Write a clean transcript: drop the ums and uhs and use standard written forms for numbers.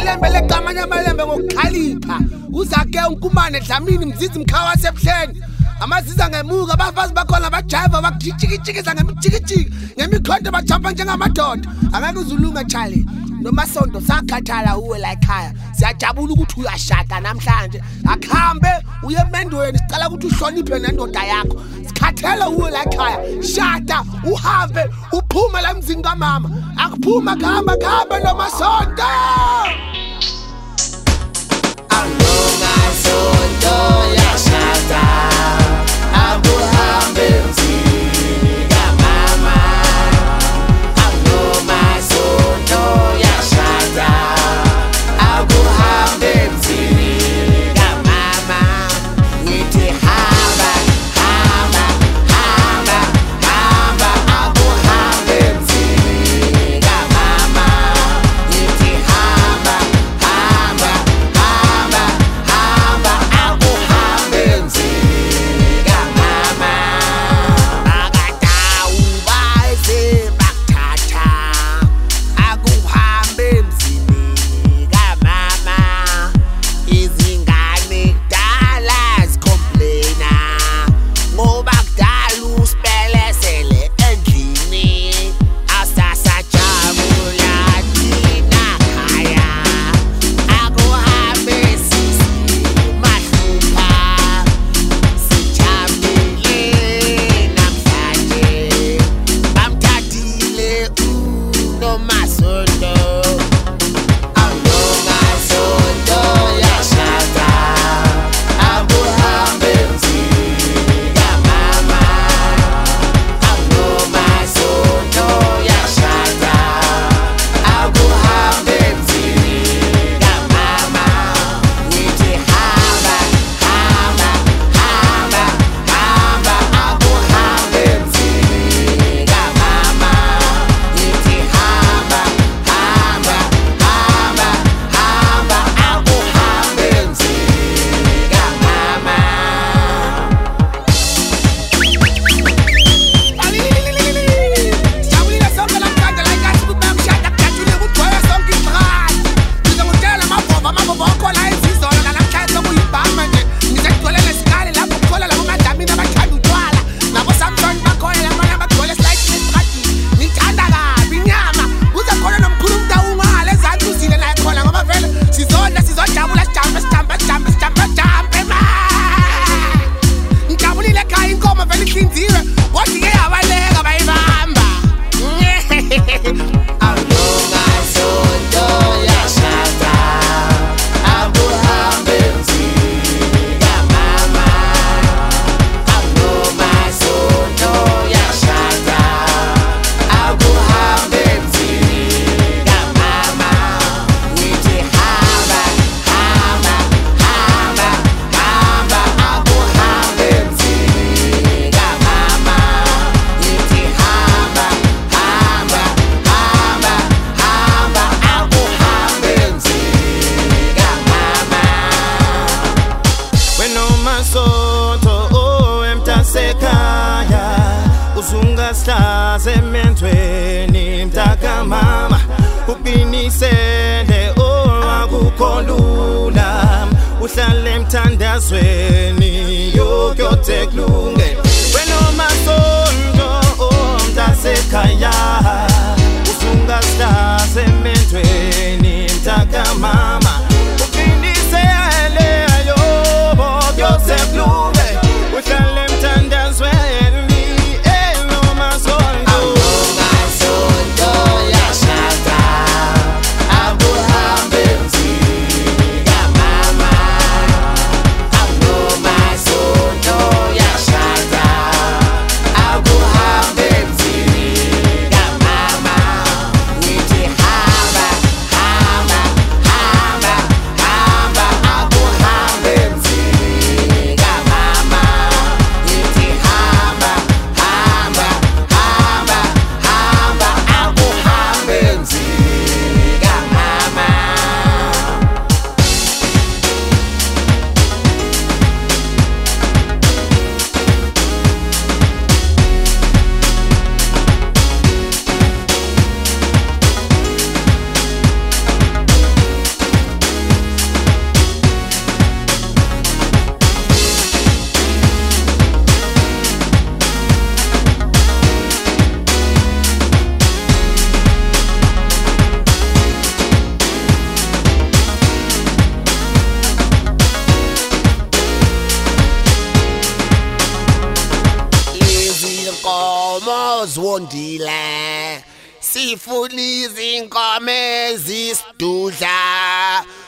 Malembe legamanya malembe ngokukhalipha uzake unkumane Dlamini Mzizi Mkhawa sebuhleni amaziza ngemuka abafazi bakhona bajiva bakujikijikisa ngemijikijiki ngemikhonto bajumpa njengamadoda angeke uzulunga Charlie noMasonto sakhathala uwe la ekhaya siyajabula ukuthi uyashada namhlanje akhambe uye emendweni sicela ukuthi uhloniphe nendoda yakho sikhathela uwe la ekhaya shada uhambe uphume la emzini kamama akuphuma khamba noMasonto Masonto yashada akuhambe emzini kamama Masonto yashada akuhambe emzini kamama ngithi hamba akuhambe emzini kamama ngithi hamba akuhambe emzini kamama bakadawu baze bakuthatha akuhambe emzini kamama izingane kudala zicomplaina ngoba kudala usipelesele endlini asasajabula thina khaya akuhambe sisi mahlupha sijabule namhlanje bamthathile uNoMasonto Masonto yashada akuhambe emzini kamama Masonto yashada akuhambe emzini kamama ngithi hamba akuhambe emzini kamama ngithi hamba akuhambe emzini kamama Sijabulile sonke namhlanje la ekhaya sibukela umshado kujatshule kugcwele sonke ibrand ngizokutshela amabhova akhona ezizolo namhlanje sokuyibhama nje ngizekugcwele lesikali lapho kuthola labo maDlamini abathanda utshwala nabo Samson bakhona lamanye abagcwele eslayitini esitradini ngithanda kabi inyama kuze khona nomkhulu umntawungale ezansi uzile naye khona ngoba vele sizojabula sijampe ngijabulile ekhaya inkomo vele ihlinziwe kodwa ike yabaleka bayibamba Masonto yashada akuhambe emzini kamama Masonto yashada akuhambe emzini kamama ngithi hamba akuhambe emzini kamama ngithi hamba akuhambe emzini kamama wenoMasonto emtasekhaya uzungasihlaze emendweni mntakamama uqinisele akukho lula uhlale emthandazweni yokuyothe kulunge wenoMasonto emtasekhaya uzungasihlaze emendweni mntakamama uqinisele yokuyothe kulunge uhlale emthandazweni noMasonto Masonto yashada akuhambe emzini kamama Masonto yashada akuhambe inkomo zwondile sifuna izinkomo ezisidudla